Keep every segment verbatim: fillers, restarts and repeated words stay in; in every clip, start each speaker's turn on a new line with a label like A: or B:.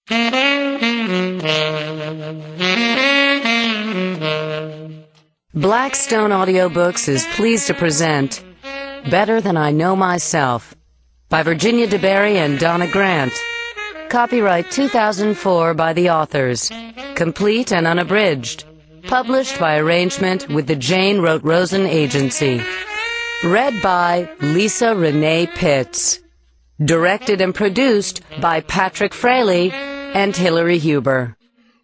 A: Blackstone Audiobooks is pleased to present Better Than I Know Myself by Virginia DeBerry and Donna Grant. Copyright two thousand four by the authors. Complete and unabridged. Published by arrangement with the Jane Wrote Rosen Agency. Read by Lisa Renee Pitts. Directed and produced by Patrick Fraley and Hillary Huber.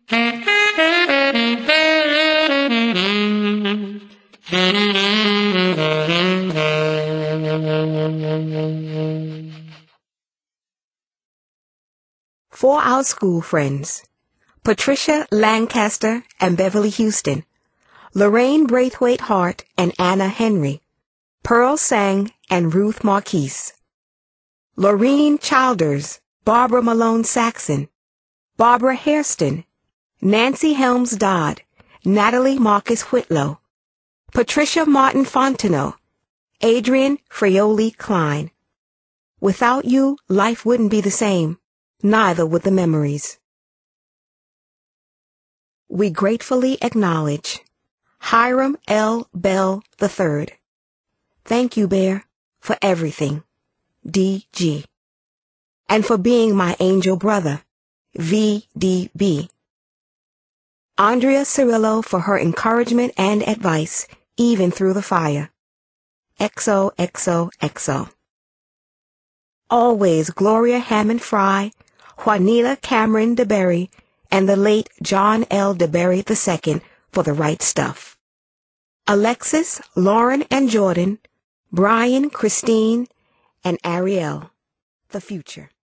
B: For our school friends, Patricia Lancaster and Beverly Houston, Lorraine Braithwaite Hart and Anna Henry, Pearl Sang and Ruth Marquise, Laureen Childers, Barbara Malone Saxon, Barbara Hairston, Nancy Helms Dodd, Natalie Marcus Whitlow, Patricia Martin Fontenot, Adrian Fraioli Klein. Without you, life wouldn't be the same, neither would the memories. We gratefully acknowledge Hiram L. Bell the third. Thank you, Bear, for everything. D G. And for being my angel brother. V D B. Andrea Cirillo for her encouragement and advice, even through the fire. X O X O X O. Always Gloria Hammond Fry, Juanita Cameron DeBerry, and the late John L. DeBerry the second for the right stuff. Alexis, Lauren, and Jordan, Brian, Christine, and Ariel, the future.